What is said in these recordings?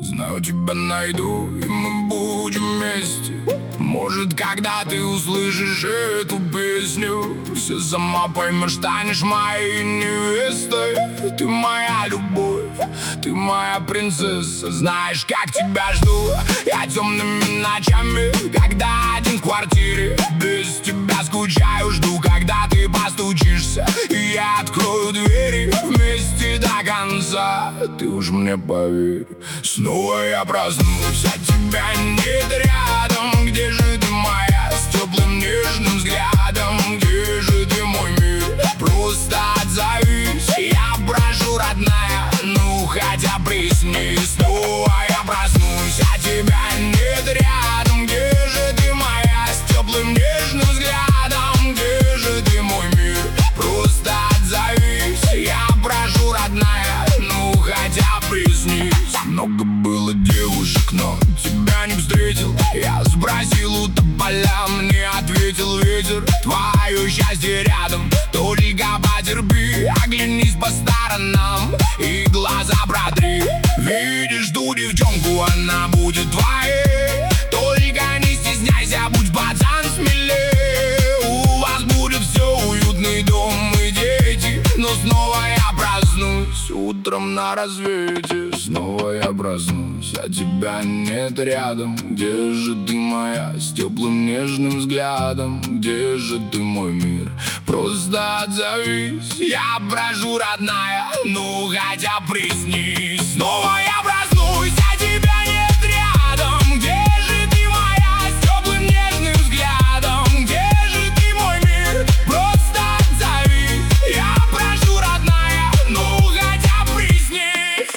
Знаю, тебя найду, и мы будем вместе. Может, когда ты услышишь эту песню, все сама поймешь, станешь моей невестой. Ты моя любовь, ты моя принцесса. Знаешь, как тебя жду я темными ночами, когда один в квартире. Без тебя скучаю, жду, когда ты постучишься, и я открою двери вместе до конца. Ты уж мне поверь, снова я проснусь, а тебя нет рядом. Где же ты моя, с теплым нежным взглядом? Где же ты, мой мир? Просто отзовись, я прошу, родная, ну хотя приснись. Снова я проснусь, а тебя нет рядом. Где же ты моя, с теплым нежным взглядом? Где же ты, мой мир? Просто отзовись, я прошу, родная, ну хотя приснись. Много было девушек, но тебя не встретил. Я сбросил у тополя, мне ответил ветер. Твое счастье рядом, только потерпи. Оглянись по сторонам и глаза протри. Видишь ту девчонку, она будет твоей. Только не стесняйся, будь пацан смелее. У вас будет все, уютный дом и дети. Но снова я проснусь утром на рассвете. Снова я проснусь, а тебя нет рядом. Где же ты моя, с теплым нежным взглядом? Где же ты, мой мир? Просто отзовись, я прошу, родная, ну хотя приснись. Снова я проснусь, а тебя нет рядом. Где же ты моя, с теплым нежным взглядом? Где же ты, мой мир? Просто отзовись, я прошу, родная, ну хотя приснись.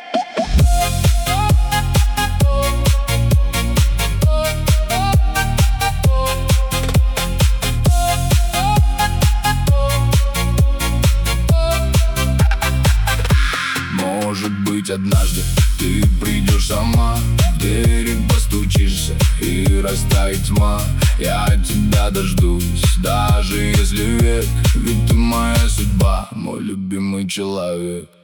Может быть, однажды ты придешь сама, в двери постучишься и растает тьма. Я тебя дождусь, даже если век, ведь ты моя судьба, мой любимый человек.